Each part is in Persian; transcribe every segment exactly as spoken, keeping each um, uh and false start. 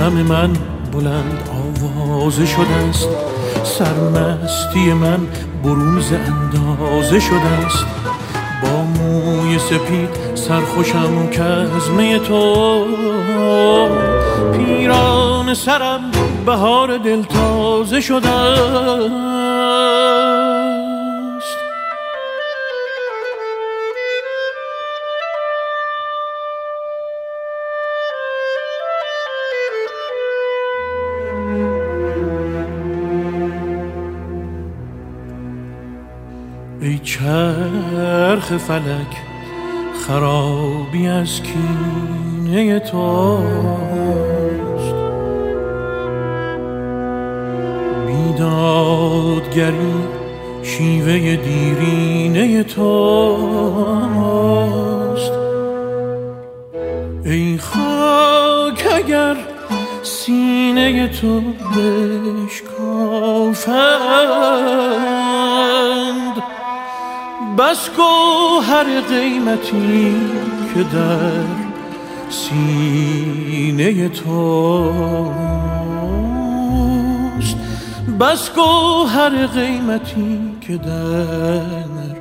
غم من بلند آوازه شده است، سرمستی من برون ز اندازه شده است. با موی سپید سرخوشم که از می تو، پیران سرم بهار دل تازه شده است. ای چرخ فلک خرابی از کینه توست، بیدادگری شیوه دیرینه توست. ای خاک اگر سینه تو بشکافند، بس گوهر قیمتی که در سینه توست، بس گوهر قیمتی که در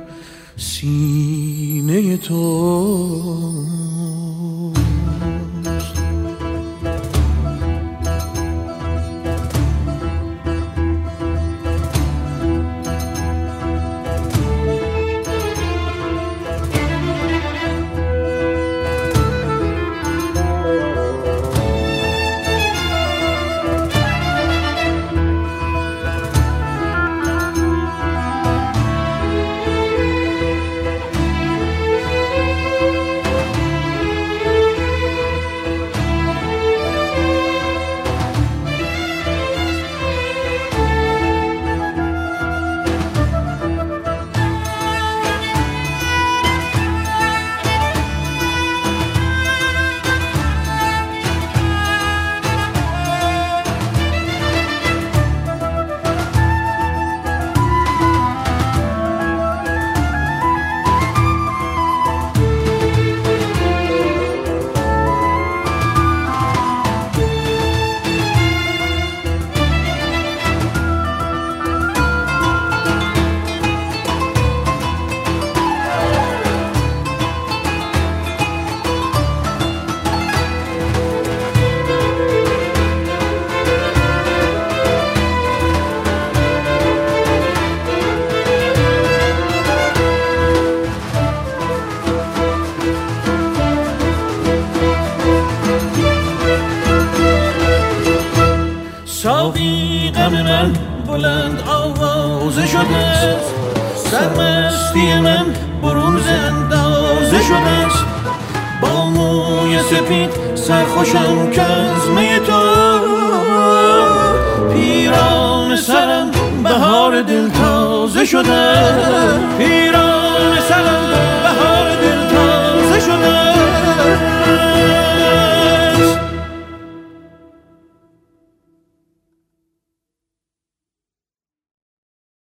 سینه توست. ساقی غم من بلند آوازه شده است، سرمستی من برون ز اندازه شده است. با موی سپید سرخوشم که از می تو، پیران سرم بهار دل تازه شده. پیران